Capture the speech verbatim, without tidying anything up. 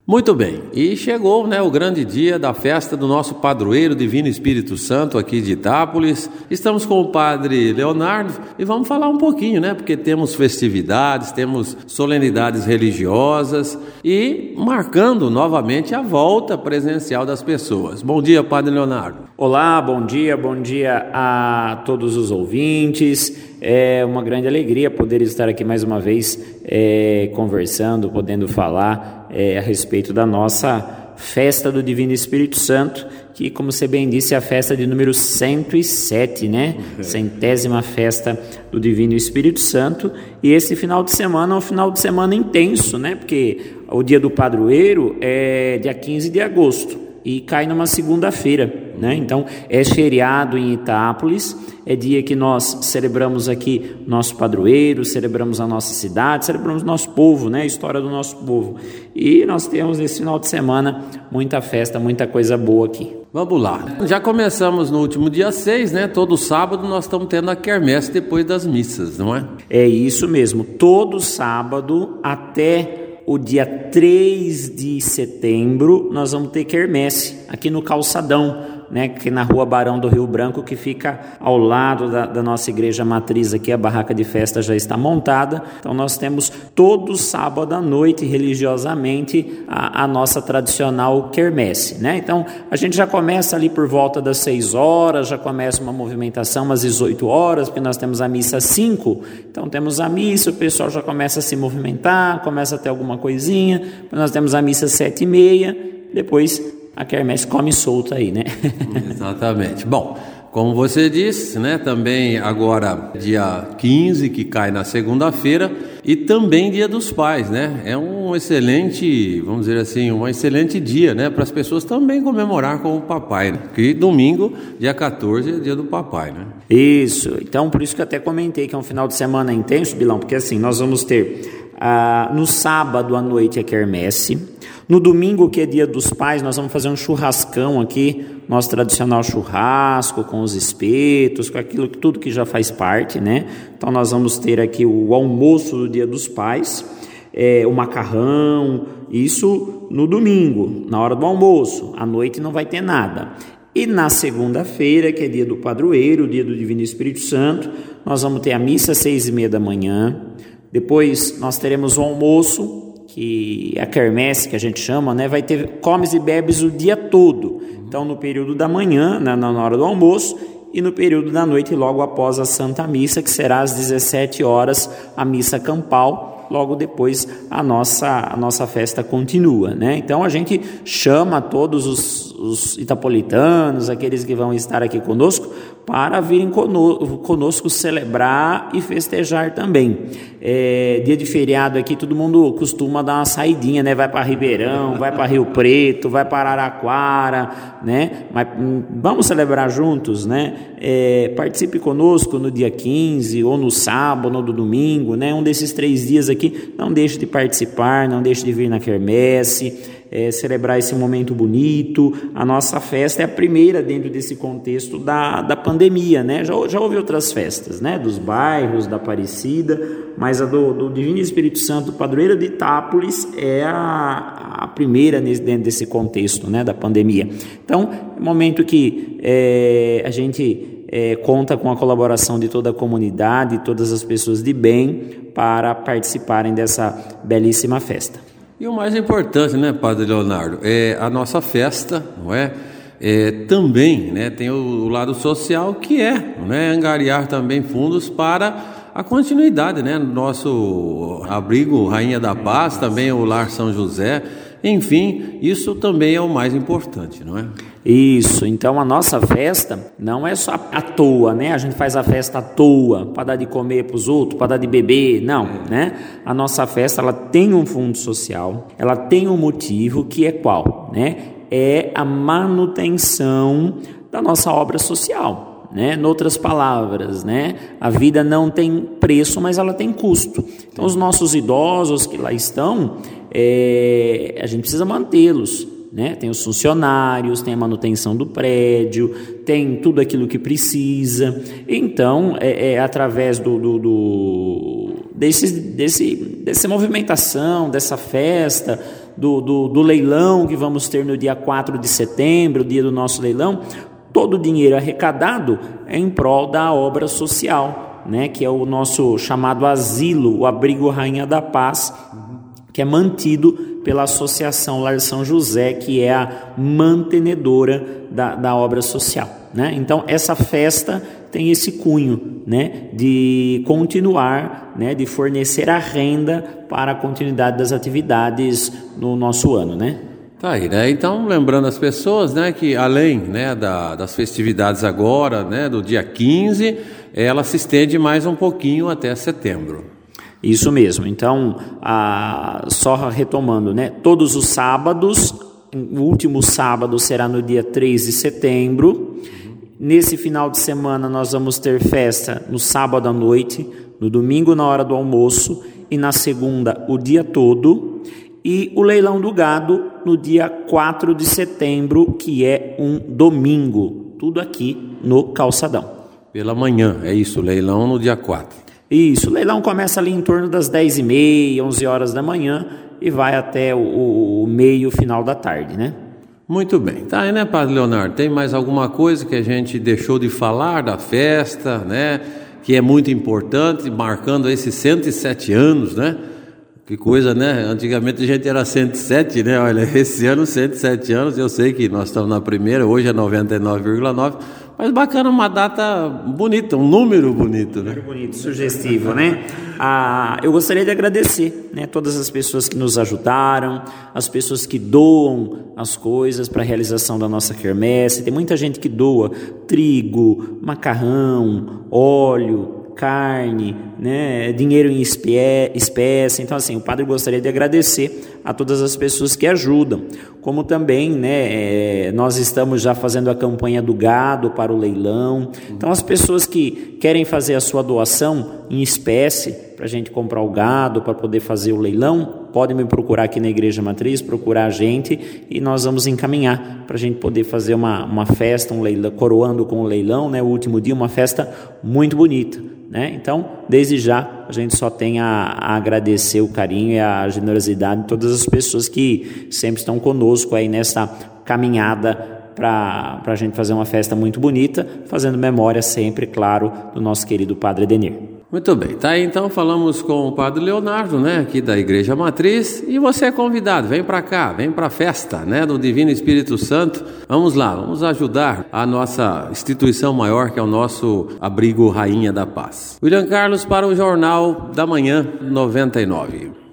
Muito bem, e chegou, né, o grande dia da festa do nosso padroeiro Divino Espírito Santo aqui de Itápolis. Estamos com o Padre Leonardo e vamos falar um pouquinho, né, porque temos festividades, temos solenidades religiosas e marcando novamente a volta presencial das pessoas. Bom dia, Padre Leonardo. Olá, bom dia, bom dia a todos os ouvintes. É uma grande alegria poder estar aqui mais uma vez é, conversando, podendo falar é, a respeito da nossa festa do Divino Espírito Santo, que, como você bem disse, é a festa de número cento e sete, né? Uhum. Centésima festa do Divino Espírito Santo. E esse final de semana é um final de semana intenso, né? Porque o dia do padroeiro é dia quinze de agosto e cai numa segunda-feira, né? Então é feriado em Itápolis, é dia que nós celebramos aqui nosso padroeiro, celebramos a nossa cidade, celebramos nosso povo, né? A história do nosso povo. E nós temos nesse final de semana muita festa, muita coisa boa aqui. Vamos lá. Já começamos no último dia seis, né? Todo sábado nós estamos tendo a quermesse depois das missas, não é? É isso mesmo. Todo sábado até o dia três de setembro nós vamos ter quermesse aqui no Calçadão, né, que na Rua Barão do Rio Branco, que fica ao lado da, da nossa igreja matriz aqui. A barraca de festa já está montada, então nós temos todo sábado à noite, religiosamente, a, a nossa tradicional quermesse, né? Então a gente já começa ali por volta das seis horas, já começa uma movimentação às dezoito horas, porque nós temos a missa às cinco, então temos a missa, o pessoal já começa a se movimentar, começa a ter alguma coisinha, nós temos a missa às sete e meia, depois a quermesse come solta aí, né? Exatamente. Bom, como você disse, né, também agora dia quinze, que cai na segunda-feira, e também dia dos pais, né? É um excelente, vamos dizer assim, um excelente dia, né, para as pessoas também comemorar com o papai, né? Que domingo, dia quatorze, é dia do papai, né? Isso. Então, por isso que eu até comentei que é um final de semana intenso, Bilão, porque assim, nós vamos ter ah, no sábado à noite a quermesse. No domingo, que é dia dos pais, nós vamos fazer um churrascão aqui, nosso tradicional churrasco, com os espetos, com aquilo, tudo que já faz parte, né? Então nós vamos ter aqui o almoço do dia dos pais, é, o macarrão, isso no domingo, na hora do almoço. À noite não vai ter nada. E na segunda-feira, que é dia do padroeiro, dia do Divino Espírito Santo, nós vamos ter a missa às seis e meia da manhã. Depois nós teremos o almoço, que a quermesse, que a gente chama, né, vai ter comes e bebes o dia todo. Então, no período da manhã, na, na hora do almoço, e no período da noite, logo após a Santa Missa, que será às dezessete horas, a missa campal. Logo depois a nossa, a nossa festa continua, né? Então a gente chama todos os, os itapolitanos, aqueles que vão estar aqui conosco, para virem conosco, conosco celebrar e festejar também. É, dia de feriado aqui, todo mundo costuma dar uma saidinha, né? Vai para Ribeirão, vai para Rio Preto, vai para Araraquara, né? Mas vamos celebrar juntos, né? É, participe conosco no dia quinze, ou no sábado, ou no domingo, né? Um desses três dias aqui, não deixe de participar, não deixe de vir na quermesse, é, celebrar esse momento bonito. A nossa festa é a primeira dentro desse contexto da, da pandemia, né? Já, já houve outras festas, né? Dos bairros, da Aparecida, mas a do, do Divino Espírito Santo, padroeiro de Itápolis, é a, a primeira nesse, dentro desse contexto, né? Da pandemia. Então, é um momento que é, a gente É, conta com a colaboração de toda a comunidade, todas as pessoas de bem, para participarem dessa belíssima festa. E o mais importante, né, Padre Leonardo, é a nossa festa, não é? É também, né, tem o, o lado social, que é, né, angariar também fundos para a continuidade, né, no nosso abrigo Rainha da Paz, também o Lar São José. Enfim, isso também é o mais importante, não é? Isso, então a nossa festa não é só à toa, né? A gente faz a festa à toa, para dar de comer para os outros, para dar de beber, não, né? A nossa festa, ela tem um fundo social, ela tem um motivo, que é qual, né? É a manutenção da nossa obra social, né? Em outras palavras, né? A vida não tem preço, mas ela tem custo. Então os nossos idosos que lá estão, é, a gente precisa mantê-los, né? Tem os funcionários, tem a manutenção do prédio, tem tudo aquilo que precisa. Então, é, é através do, do, do, desse, desse, dessa movimentação, dessa festa, do, do, do leilão que vamos ter no dia quatro de setembro, dia do nosso leilão, todo o dinheiro arrecadado é em prol da obra social, né, que é o nosso chamado asilo, o Abrigo Rainha da Paz, que é mantido pela Associação Lar São José, que é a mantenedora da, da obra social, né? Então, essa festa tem esse cunho, né, de continuar, né, de fornecer a renda para a continuidade das atividades no nosso ano, né? Tá aí, né? Então, lembrando as pessoas, né, que além, né, da, das festividades agora, né, do dia quinze, ela se estende mais um pouquinho até setembro. Isso mesmo. Então, a, só retomando, né, todos os sábados, o último sábado será no dia três de setembro. Nesse final de semana nós vamos ter festa no sábado à noite, no domingo na hora do almoço e na segunda o dia todo. E o leilão do gado no dia quatro de setembro, que é um domingo. Tudo aqui no Calçadão. Pela manhã, é isso, leilão no dia quatro. Isso, o leilão começa ali em torno das dez e meia, onze horas da manhã e vai até o, o, o meio, final da tarde, né? Muito bem. Tá aí, né, Padre Leonardo? Tem mais alguma coisa que a gente deixou de falar da festa, né? Que é muito importante, marcando esses cento e sete anos, né? Que coisa, né? Antigamente a gente era cento e sete, né? Olha, esse ano cento e sete anos, eu sei que nós estamos na primeira, hoje é noventa e nove vírgula nove, mas bacana, uma data bonita, um número bonito, né? Número bonito, sugestivo, né? Ah, eu gostaria de agradecer, né, todas as pessoas que nos ajudaram, as pessoas que doam as coisas para a realização da nossa quermesse. Tem muita gente que doa trigo, macarrão, óleo, carne, né, dinheiro em espé- espécie. Então, assim, o padre gostaria de agradecer a todas as pessoas que ajudam, como também, né, é, nós estamos já fazendo a campanha do gado para o leilão. Então, as pessoas que querem fazer a sua doação em espécie para a gente comprar o gado, para poder fazer o leilão, podem me procurar aqui na Igreja Matriz, procurar a gente e nós vamos encaminhar para a gente poder fazer uma, uma festa, um leilão, coroando com o leilão, né, o último dia, uma festa muito bonita, né? Então, desde já, a gente só tem a, a agradecer o carinho e a generosidade de todas as pessoas que sempre estão conosco aí nessa caminhada para a gente fazer uma festa muito bonita, fazendo memória sempre, claro, do nosso querido Padre Edenir. Muito bem, tá aí então, falamos com o Padre Leonardo, né, aqui da Igreja Matriz, e você é convidado, vem para cá, vem para a festa, né, do Divino Espírito Santo. Vamos lá, vamos ajudar a nossa instituição maior, que é o nosso Abrigo Rainha da Paz. William Carlos para o Jornal da Manhã noventa e nove.